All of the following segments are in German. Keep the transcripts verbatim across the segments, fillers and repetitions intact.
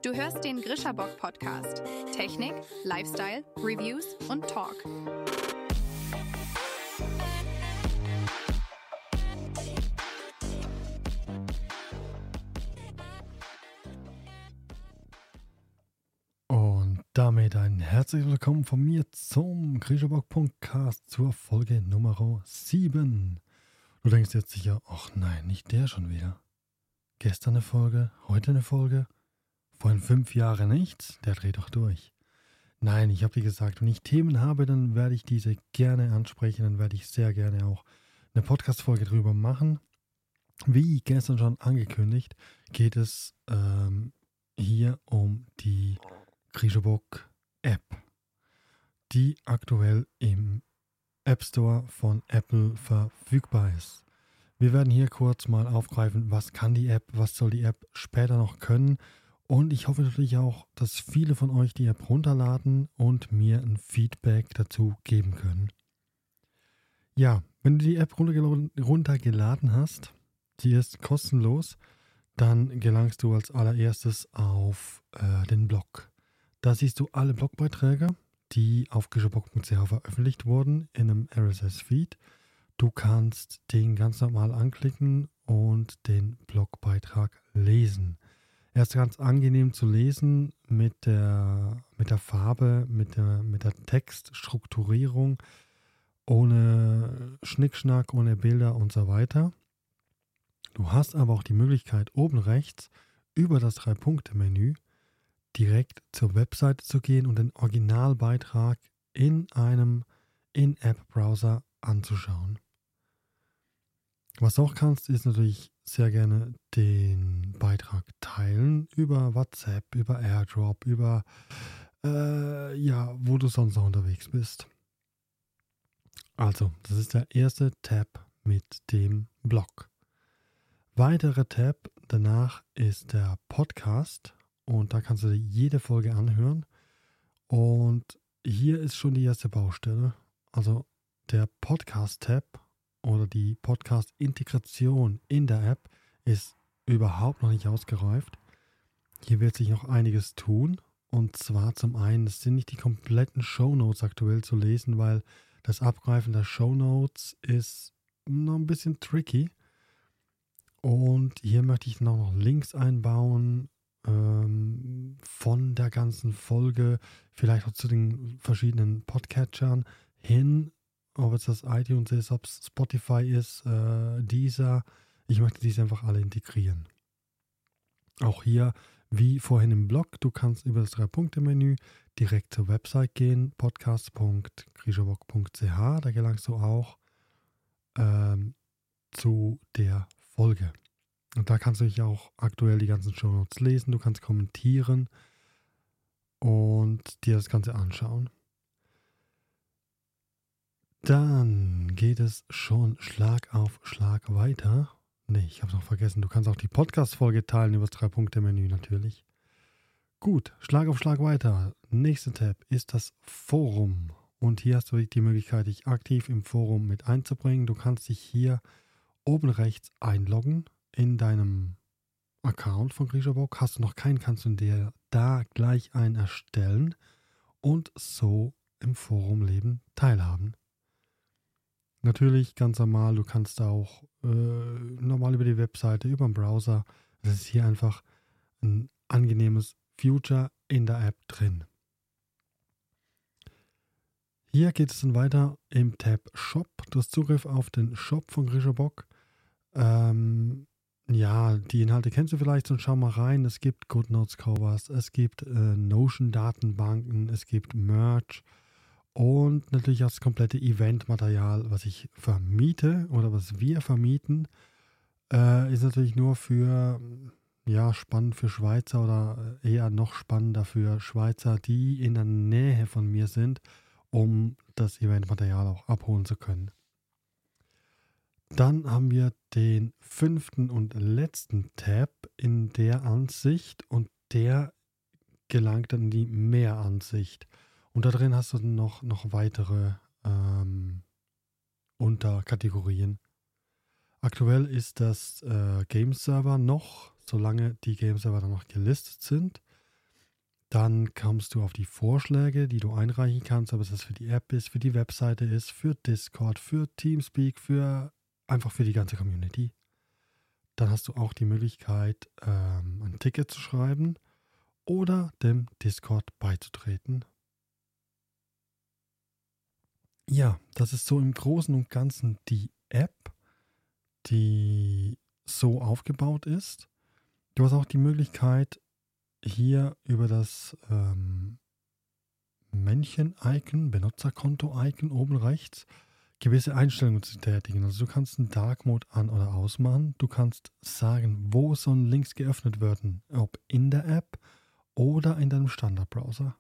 Du hörst den Grisha Bock Podcast. Technik, Lifestyle, Reviews und Talk. Und damit ein herzliches Willkommen von mir zum Grisha Bock Podcast zur Folge Nummer sieben. Du denkst jetzt sicher, ach nein, nicht der schon wieder. Gestern eine Folge, heute eine Folge, vorhin fünf Jahre nichts, der dreht doch durch. Nein, ich habe dir gesagt, wenn ich Themen habe, dann werde ich diese gerne ansprechen, dann werde ich sehr gerne auch eine Podcast-Folge drüber machen. Wie gestern schon angekündigt, geht es ähm, hier um die Grisha Bock App, die aktuell im App Store von Apple verfügbar ist. Wir werden hier kurz mal aufgreifen, was kann die App, was soll die App später noch können. Und ich hoffe natürlich auch, dass viele von euch die App runterladen und mir ein Feedback dazu geben können. Ja, wenn du die App runtergeladen hast, sie ist kostenlos, dann gelangst du als allererstes auf äh, den Blog. Da siehst du alle Blogbeiträge, die auf grishabock punkt c h veröffentlicht wurden in einem R S S-Feed. Du kannst den ganz normal anklicken und den Blogbeitrag lesen. Er ist ganz angenehm zu lesen mit der, mit der Farbe, mit der, mit der Textstrukturierung, ohne Schnickschnack, ohne Bilder und so weiter. Du hast aber auch die Möglichkeit, oben rechts über das Drei-Punkte-Menü direkt zur Webseite zu gehen und den Originalbeitrag in einem In-App-Browser anzuschauen. Was du auch kannst, ist natürlich sehr gerne den Beitrag teilen über WhatsApp, über AirDrop, über äh, ja, wo du sonst noch unterwegs bist. Also, das ist der erste Tab mit dem Blog. Weiterer Tab danach ist der Podcast und da kannst du dir jede Folge anhören. Und hier ist schon die erste Baustelle. Also der Podcast-Tab oder die Podcast-Integration in der App ist überhaupt noch nicht ausgereift. Hier wird sich noch einiges tun. Und zwar zum einen, es sind nicht die kompletten Shownotes aktuell zu lesen, weil das Abgreifen der Shownotes ist noch ein bisschen tricky. Und hier möchte ich dann auch noch Links einbauen ähm, von der ganzen Folge, vielleicht auch zu den verschiedenen Podcatchern hin, ob es das iTunes ist, ob es Spotify ist, äh, Deezer. Ich möchte diese einfach alle integrieren. Auch hier, wie vorhin im Blog, du kannst über das Drei-Punkte-Menü direkt zur Website gehen, podcast punkt grishabock punkt c h. Da gelangst du auch ähm, zu der Folge. Und da kannst du dich auch aktuell die ganzen Shownotes lesen, du kannst kommentieren und dir das Ganze anschauen. Dann geht es schon Schlag auf Schlag weiter. Ne, ich habe es noch vergessen. Du kannst auch die Podcast-Folge teilen über das Drei-Punkte-Menü natürlich. Gut, Schlag auf Schlag weiter. Nächster Tab ist das Forum. Und hier hast du die Möglichkeit, dich aktiv im Forum mit einzubringen. Du kannst dich hier oben rechts einloggen in deinem Account von Grisha Bock. Hast du noch keinen, kannst du dir da gleich einen erstellen und so im Forumleben teilhaben. Natürlich ganz normal, du kannst auch äh, normal über die Webseite, über den Browser. Das ist hier einfach ein angenehmes Feature in der App drin. Hier geht es dann weiter im Tab Shop. Du hast Zugriff auf den Shop von Grisha Bock. Ähm, ja, die Inhalte kennst du vielleicht, und schau mal rein. Es gibt GoodNotes-Covers, es gibt äh, Notion-Datenbanken, es gibt Merch. Und natürlich auch das komplette Eventmaterial, was ich vermiete oder was wir vermieten, äh, ist natürlich nur für, ja, spannend für Schweizer oder eher noch spannender für Schweizer, die in der Nähe von mir sind, um das Eventmaterial auch abholen zu können. Dann haben wir den fünften und letzten Tab in der Ansicht und der gelangt dann in die Mehransicht. Und da drin hast du noch, noch weitere ähm, Unterkategorien. Aktuell ist das äh, Game-Server noch, solange die Game-Server dann noch gelistet sind. Dann kommst du auf die Vorschläge, die du einreichen kannst, ob es das für die App ist, für die Webseite ist, für Discord, für Teamspeak, für einfach für die ganze Community. Dann hast du auch die Möglichkeit, ähm, ein Ticket zu schreiben oder dem Discord beizutreten. Ja, das ist so im Großen und Ganzen die App, die so aufgebaut ist. Du hast auch die Möglichkeit, hier über das ähm, Männchen-Icon, Benutzerkonto-Icon oben rechts, gewisse Einstellungen zu tätigen. Also du kannst einen Dark Mode an- oder ausmachen. Du kannst sagen, wo sollen Links geöffnet werden, ob in der App oder in deinem Standardbrowser.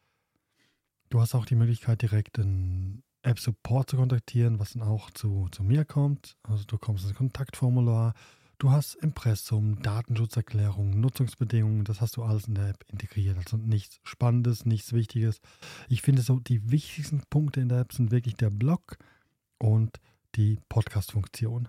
Du hast auch die Möglichkeit, direkt einen App-Support zu kontaktieren, was dann auch zu, zu mir kommt. Also du kommst ins Kontaktformular. Du hast Impressum, Datenschutzerklärung, Nutzungsbedingungen, das hast du alles in der App integriert. Also nichts Spannendes, nichts Wichtiges. Ich finde so, die wichtigsten Punkte in der App sind wirklich der Blog und die Podcast-Funktion.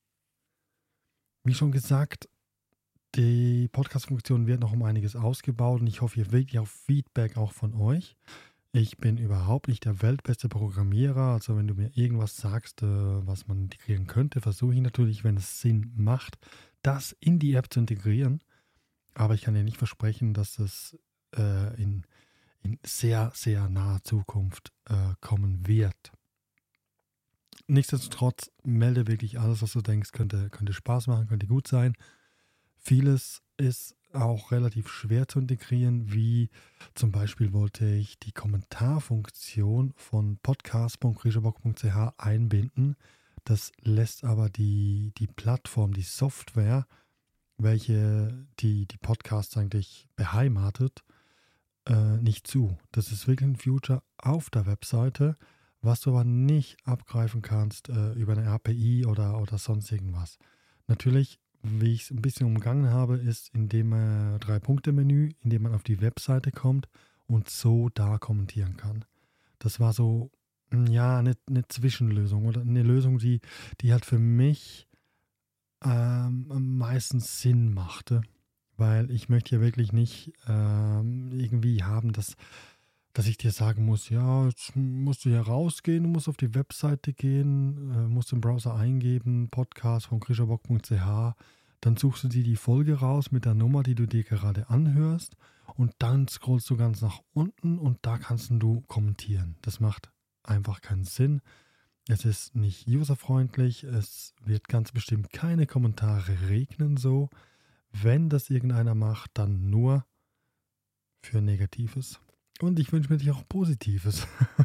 Wie schon gesagt, die Podcast-Funktion wird noch um einiges ausgebaut und ich hoffe hier wirklich auf Feedback auch von euch. Ich bin überhaupt nicht der weltbeste Programmierer, also wenn du mir irgendwas sagst, äh, was man integrieren könnte, versuche ich natürlich, wenn es Sinn macht, das in die App zu integrieren. Aber ich kann dir nicht versprechen, dass es äh, in, in sehr, sehr naher Zukunft äh, kommen wird. Nichtsdestotrotz melde wirklich alles, was du denkst, könnte, könnte Spaß machen, könnte gut sein. Vieles ist auch relativ schwer zu integrieren, wie zum Beispiel wollte ich die Kommentarfunktion von podcast punkt kriescherbock punkt c h einbinden. Das lässt aber die, die Plattform, die Software, welche die, die Podcasts eigentlich beheimatet, äh, nicht zu. Das ist wirklich ein Feature auf der Webseite, was du aber nicht abgreifen kannst äh, über eine A P I oder, oder sonst irgendwas. Natürlich, wie ich es ein bisschen umgangen habe, ist in dem äh, Drei-Punkte-Menü, in dem man auf die Webseite kommt und so da kommentieren kann. Das war so, ja, eine, eine Zwischenlösung oder eine Lösung, die, die halt für mich ähm, am meisten Sinn machte, weil ich möchte ja wirklich nicht ähm, irgendwie haben, dass, dass ich dir sagen muss, ja, jetzt musst du hier rausgehen, du musst auf die Webseite gehen, äh, musst im Browser eingeben, Podcast von kriescherbock punkt c h, dann suchst du dir die Folge raus mit der Nummer, die du dir gerade anhörst und dann scrollst du ganz nach unten und da kannst du kommentieren. Das macht einfach keinen Sinn. Es ist nicht userfreundlich, es wird ganz bestimmt keine Kommentare regnen so. Wenn das irgendeiner macht, dann nur für Negatives. Und ich wünsche mir natürlich auch Positives.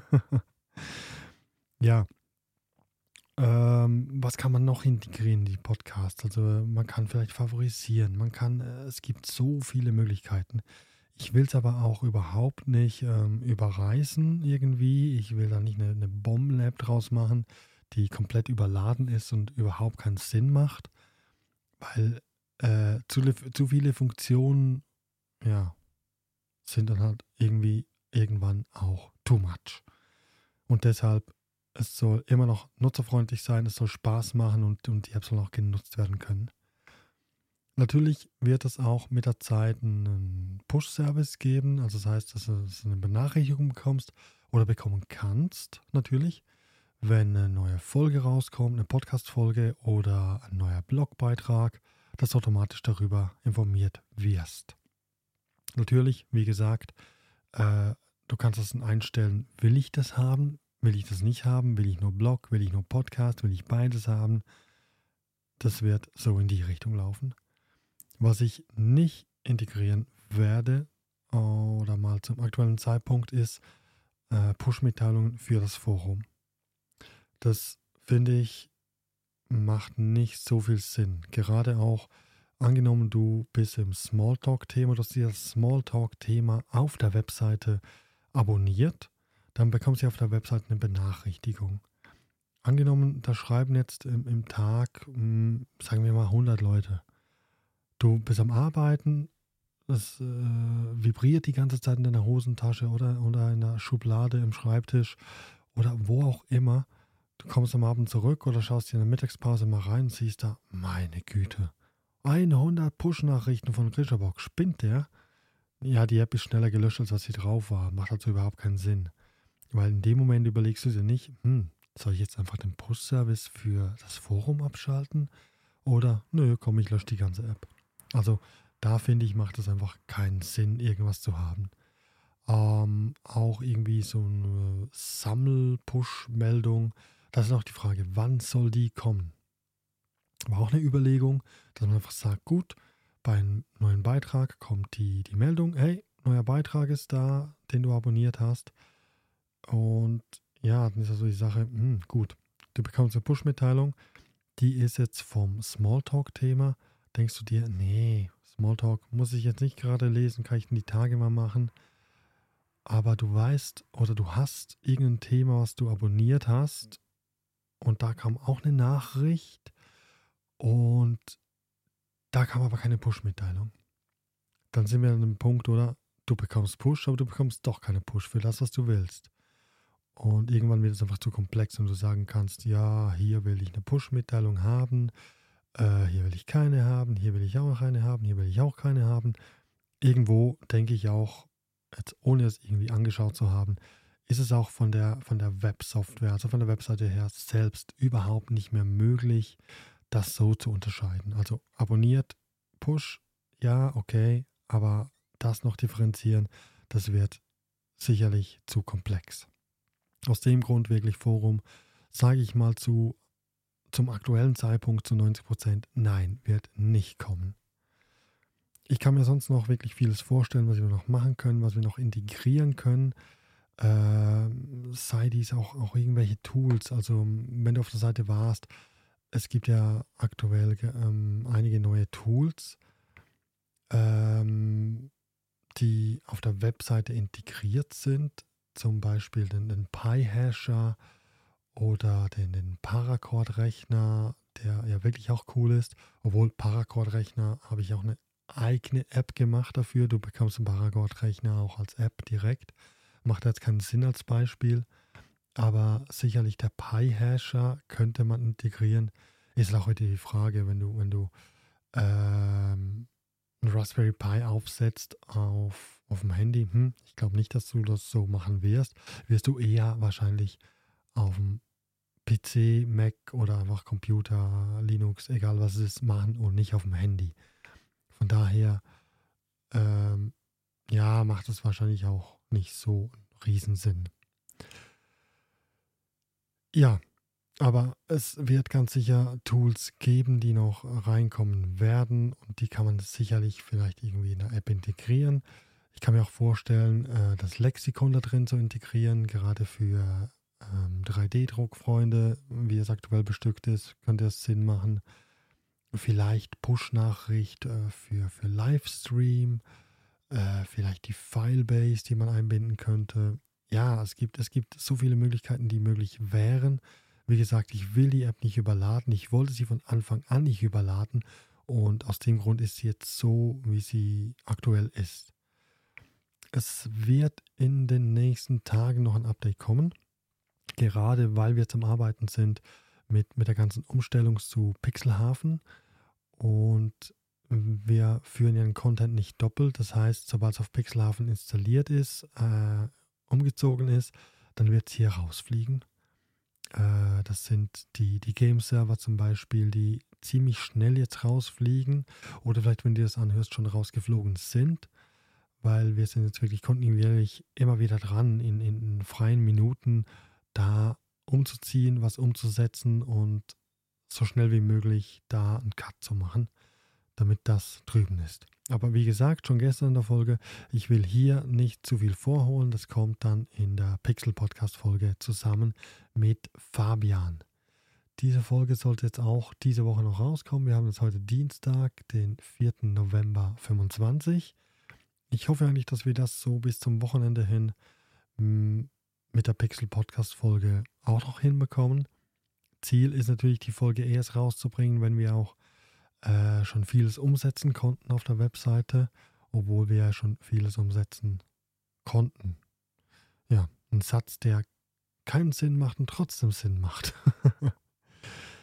Ja, ähm, was kann man noch integrieren in die Podcasts? Also man kann vielleicht favorisieren, man kann, äh, es gibt so viele Möglichkeiten. Ich will es aber auch überhaupt nicht ähm, überreißen irgendwie. Ich will da nicht eine, eine Bomben-App draus machen, die komplett überladen ist und überhaupt keinen Sinn macht, weil äh, zu, zu viele Funktionen, ja, sind dann halt irgendwie irgendwann auch too much. Und deshalb, es soll immer noch nutzerfreundlich sein, es soll Spaß machen und, und die App soll auch genutzt werden können. Natürlich wird es auch mit der Zeit einen Push-Service geben, also das heißt, dass du eine Benachrichtigung bekommst oder bekommen kannst, natürlich, wenn eine neue Folge rauskommt, eine Podcast-Folge oder ein neuer Blogbeitrag, dass du automatisch darüber informiert wirst. Natürlich, wie gesagt, äh, du kannst das einstellen, will ich das haben, will ich das nicht haben, will ich nur Blog, will ich nur Podcast, will ich beides haben. Das wird so in die Richtung laufen. Was ich nicht integrieren werde oder mal zum aktuellen Zeitpunkt ist äh, Push-Mitteilungen für das Forum. Das finde ich macht nicht so viel Sinn. Gerade auch angenommen, du bist im Smalltalk-Thema, du hast das Smalltalk-Thema auf der Webseite abonniert, dann bekommst du auf der Webseite eine Benachrichtigung. Angenommen, da schreiben jetzt im, im Tag, mh, sagen wir mal hundert Leute. Du bist am Arbeiten, es äh, vibriert die ganze Zeit in deiner Hosentasche oder, oder in der Schublade im Schreibtisch oder wo auch immer. Du kommst am Abend zurück oder schaust dir in der Mittagspause mal rein und siehst da, meine Güte, hundert Push-Nachrichten von Kriescherbock, spinnt der? ja, die App ist schneller gelöscht, als was sie drauf war. Macht also überhaupt keinen Sinn. Weil in dem Moment überlegst du dir nicht, hm, soll ich jetzt einfach den Push-Service für das Forum abschalten? Oder, nö, komm, ich lösche die ganze App. Also da finde ich, macht es einfach keinen Sinn, irgendwas zu haben. Ähm, auch irgendwie so eine Sammel-Push-Meldung. Das ist auch die Frage, wann soll die kommen? Aber auch eine Überlegung, dass man einfach sagt, gut, bei einem neuen Beitrag kommt die, die Meldung, hey, neuer Beitrag ist da, den du abonniert hast. Und ja, dann ist also die Sache, hm, gut, du bekommst eine Push-Mitteilung, die ist jetzt vom Smalltalk-Thema. Denkst du dir, nee, Smalltalk muss ich jetzt nicht gerade lesen, kann ich in die Tage mal machen. Aber du weißt oder du hast irgendein Thema, was du abonniert hast und da kam auch eine Nachricht und da kam aber keine Push-Mitteilung. Dann sind wir an einem Punkt, oder? Du bekommst Push, aber du bekommst doch keine Push für das, was du willst. Und irgendwann wird es einfach zu komplex und du sagen kannst, ja, hier will ich eine Push-Mitteilung haben, äh, hier will ich keine haben, hier will ich auch eine haben, hier will ich auch keine haben. Irgendwo denke ich auch, jetzt ohne es irgendwie angeschaut zu haben, ist es auch von der, von der Websoftware, also von der Webseite her selbst überhaupt nicht mehr möglich, das so zu unterscheiden. Also abonniert, Push, ja, okay, aber das noch differenzieren, das wird sicherlich zu komplex. Aus dem Grund wirklich Forum, sage ich mal zu, zum aktuellen Zeitpunkt zu neunzig Prozent, nein, wird nicht kommen. Ich kann mir sonst noch wirklich vieles vorstellen, was wir noch machen können, was wir noch integrieren können. Äh, sei dies auch, auch irgendwelche Tools. Also wenn du auf der Seite warst, es gibt ja aktuell ähm, einige neue Tools, ähm, die auf der Webseite integriert sind. Zum Beispiel den, den Pi-Hasher oder den, den Paracord-Rechner, der ja wirklich auch cool ist. Obwohl Paracord-Rechner habe ich auch eine eigene App gemacht dafür. Du bekommst den Paracord-Rechner auch als App direkt. Macht jetzt keinen Sinn als Beispiel. Aber sicherlich der Pi-Hasher könnte man integrieren. Ist auch heute die Frage, wenn du, wenn du ähm, einen Raspberry Pi aufsetzt auf auf dem Handy, hm, ich glaube nicht, dass du das so machen wirst, wirst du eher wahrscheinlich auf dem P C, Mac oder einfach Computer, Linux, egal was es ist, machen und nicht auf dem Handy. Von daher, ähm, ja, macht es wahrscheinlich auch nicht so einen Riesensinn. Ja, aber es wird ganz sicher Tools geben, die noch reinkommen werden und die kann man sicherlich vielleicht irgendwie in der App integrieren. Ich kann mir auch vorstellen, äh, das Lexikon da drin zu integrieren, gerade für ähm, drei D-Druckfreunde, wie es aktuell bestückt ist, könnte es Sinn machen. Vielleicht Push-Nachricht äh, für, für Livestream, äh, vielleicht die Filebase, die man einbinden könnte. Ja, es gibt, es gibt so viele Möglichkeiten, die möglich wären. Wie gesagt, ich will die App nicht überladen. Ich wollte sie von Anfang an nicht überladen und aus dem Grund ist sie jetzt so, wie sie aktuell ist. Es wird in den nächsten Tagen noch ein Update kommen, gerade weil wir zum Arbeiten sind mit, mit der ganzen Umstellung zu Pixelhafen und wir führen ja den Content nicht doppelt. Das heißt, sobald es auf Pixelhafen installiert ist, äh, umgezogen ist, dann wird es hier rausfliegen. Äh, das sind die, die Game-Server zum Beispiel, die ziemlich schnell jetzt rausfliegen oder vielleicht, wenn du das anhörst, schon rausgeflogen sind. Weil wir sind jetzt wirklich kontinuierlich immer wieder dran, in, in freien Minuten da umzuziehen, was umzusetzen und so schnell wie möglich da einen Cut zu machen, damit das drüben ist. Aber wie gesagt, schon gestern in der Folge, ich will hier nicht zu viel vorholen, das kommt dann in der Pixel-Podcast-Folge zusammen mit Fabian. Diese Folge sollte jetzt auch diese Woche noch rauskommen. Wir haben jetzt heute Dienstag, den vierten November fünfundzwanzig. Ich hoffe eigentlich, dass wir das so bis zum Wochenende hin m, mit der Pixel-Podcast-Folge auch noch hinbekommen. Ziel ist natürlich, die Folge erst rauszubringen, wenn wir auch äh, schon vieles umsetzen konnten auf der Webseite, obwohl wir ja schon vieles umsetzen konnten. Ja, ein Satz, der keinen Sinn macht und trotzdem Sinn macht.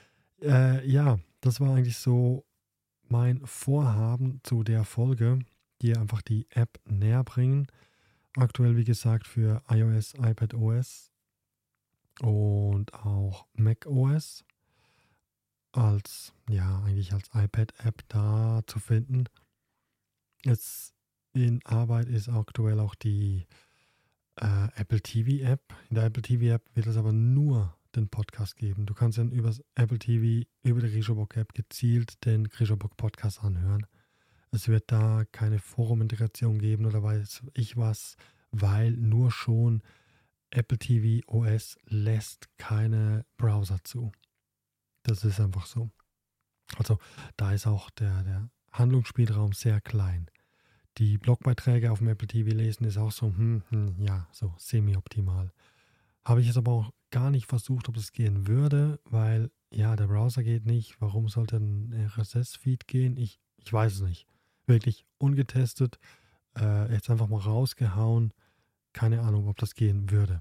äh, ja, das war eigentlich so mein Vorhaben zu der Folge. die einfach die App näher bringen. Aktuell, wie gesagt, für iOS, iPadOS und auch macOS als, ja, eigentlich als iPad-App da zu finden. Jetzt in Arbeit ist aktuell auch die äh, Apple T V-App. In der Apple T V-App wird es aber nur den Podcast geben. Du kannst dann über das Apple T V, über die Krischerbock-App gezielt den Krischerbock-Podcast anhören. Es wird da keine Forum-Integration geben oder weiß ich was, weil nur schon Apple T V O S lässt keine Browser zu. Das ist einfach so. Also da ist auch der, der Handlungsspielraum sehr klein. Die Blogbeiträge auf dem Apple T V lesen ist auch so, hm, hm, ja, so semi-optimal. Habe ich jetzt aber auch gar nicht versucht, ob es gehen würde, weil, ja, der Browser geht nicht. Warum sollte ein R S S-Feed gehen? Ich, ich weiß es nicht. Wirklich ungetestet, äh, jetzt einfach mal rausgehauen. Keine Ahnung, ob das gehen würde.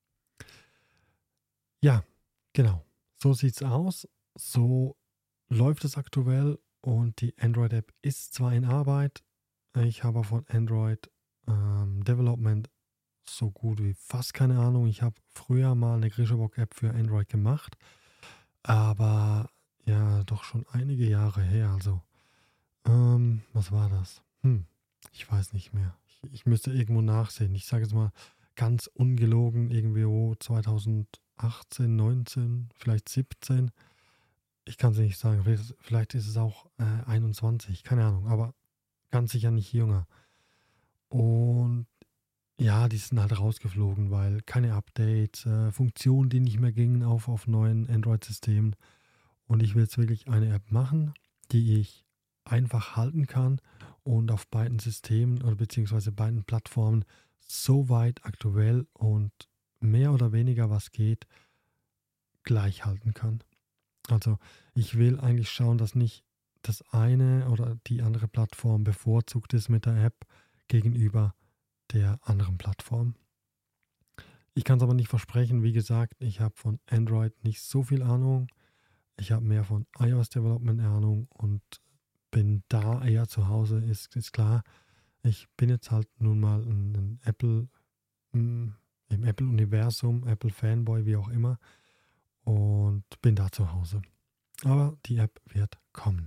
Ja, genau. So sieht's aus. So läuft es aktuell und die Android-App ist zwar in Arbeit. Ich habe von Android ähm, Development so gut wie fast keine Ahnung. Ich habe früher mal eine Krischerbock-App für Android gemacht, aber ja, doch schon einige Jahre her. Also, ähm, was war das? Hm, ich weiß nicht mehr. Ich, ich müsste irgendwo nachsehen. Ich sage jetzt mal ganz ungelogen, irgendwie oh, zweitausendachtzehn, neunzehn, vielleicht siebzehn. Ich kann es nicht sagen. Vielleicht, vielleicht ist es auch äh, einundzwanzig, keine Ahnung, aber ganz sicher nicht jünger. Und ja, die sind halt rausgeflogen, weil keine Updates, äh, Funktionen, die nicht mehr gingen auf, auf neuen Android-Systemen. Und ich will jetzt wirklich eine App machen, die ich einfach halten kann und auf beiden Systemen oder beziehungsweise beiden Plattformen so weit aktuell und mehr oder weniger was geht, gleich halten kann. Also ich will eigentlich schauen, dass nicht das eine oder die andere Plattform bevorzugt ist mit der App gegenüber der anderen Plattform. Ich kann es aber nicht versprechen. Wie gesagt, ich habe von Android nicht so viel Ahnung. Ich habe mehr von iOS Development Ahnung und bin da eher zu Hause, ist, ist klar. Ich bin jetzt halt nun mal ein, ein Apple, im Apple-Universum, Apple-Fanboy, wie auch immer, und bin da zu Hause. Aber die App wird kommen.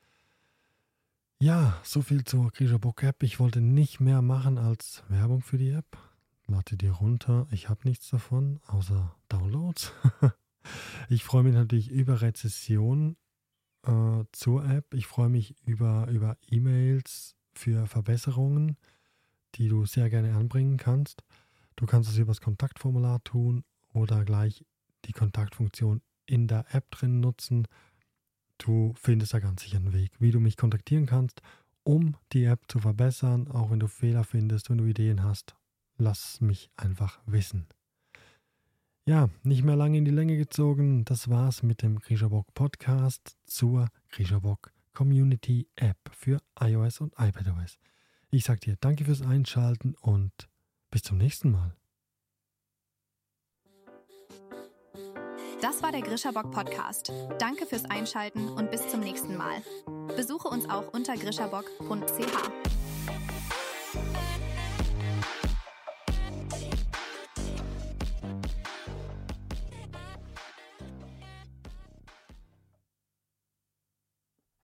Ja, so viel zur Krischerbock App. Ich wollte nicht mehr machen als Werbung für die App. Lade die runter. Ich habe nichts davon, außer Downloads. Ich freue mich natürlich über Rezessionen äh, zur App. Ich freue mich über, über E-Mails für Verbesserungen, die du sehr gerne anbringen kannst. Du kannst es über das Kontaktformular tun oder gleich die Kontaktfunktion in der App drin nutzen. Du findest da ganz sicher einen Weg, wie du mich kontaktieren kannst, um die App zu verbessern. Auch wenn du Fehler findest, wenn du Ideen hast, lass mich einfach wissen. Ja, nicht mehr lange in die Länge gezogen. Das war's mit dem Krischerbock Podcast zur Krischerbock Community App für iOS und iPadOS. Ich sag dir danke fürs Einschalten und bis zum nächsten Mal. Das war der Grischerbock Podcast. Danke fürs Einschalten und bis zum nächsten Mal. Besuche uns auch unter grischerbock punkt c h.